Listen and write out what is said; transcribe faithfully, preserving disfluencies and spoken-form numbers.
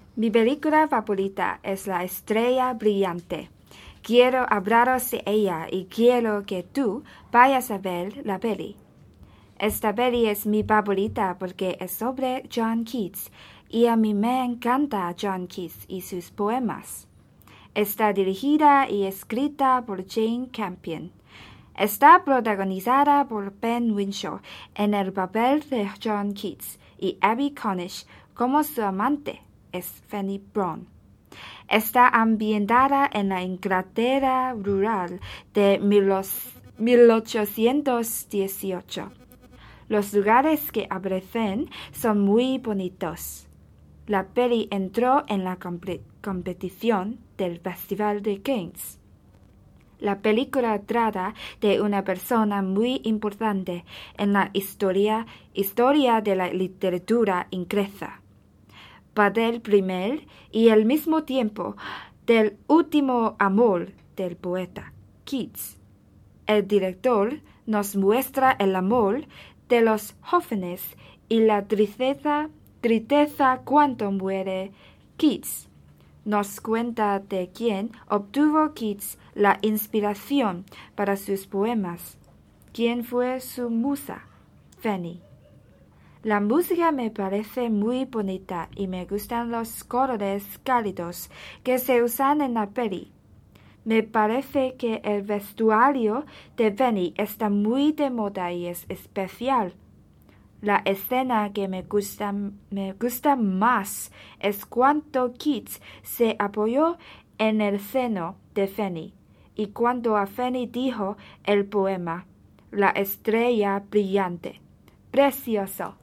Mi película favorita es La Estrella Brillante. Quiero hablaros de ella y quiero que tú vayas a ver la peli. Esta peli es mi favorita porque es sobre John Keats y a mí me encanta John Keats y sus poemas. Está dirigida y escrita por Jane Campion. Está protagonizada por Ben Whishaw en el papel de John Keats y Abby Cornish como su amante, es Fanny Brawne. Está ambientada en la Inglaterra rural de mil ochocientos dieciocho. Los lugares que aparecen son muy bonitos. La peli entró en la competición del Festival de Cannes. La película trata de una persona muy importante en la historia, historia de la literatura inglesa. Va del primer y al mismo tiempo del último amor del poeta, Keats. El director nos muestra el amor de los jóvenes y la tristeza, tristeza cuando muere Keats. Nos cuenta de quién obtuvo Keats la inspiración para sus poemas. ¿Quién fue su musa? Fanny. La música me parece muy bonita y me gustan los colores cálidos que se usan en la peli. Me parece que el vestuario de Fanny está muy de moda y es especial. La escena que me gusta, me gusta más es cuando Keats se apoyó en el seno de Fanny y cuando a Fanny dijo el poema La Estrella Brillante. Precioso.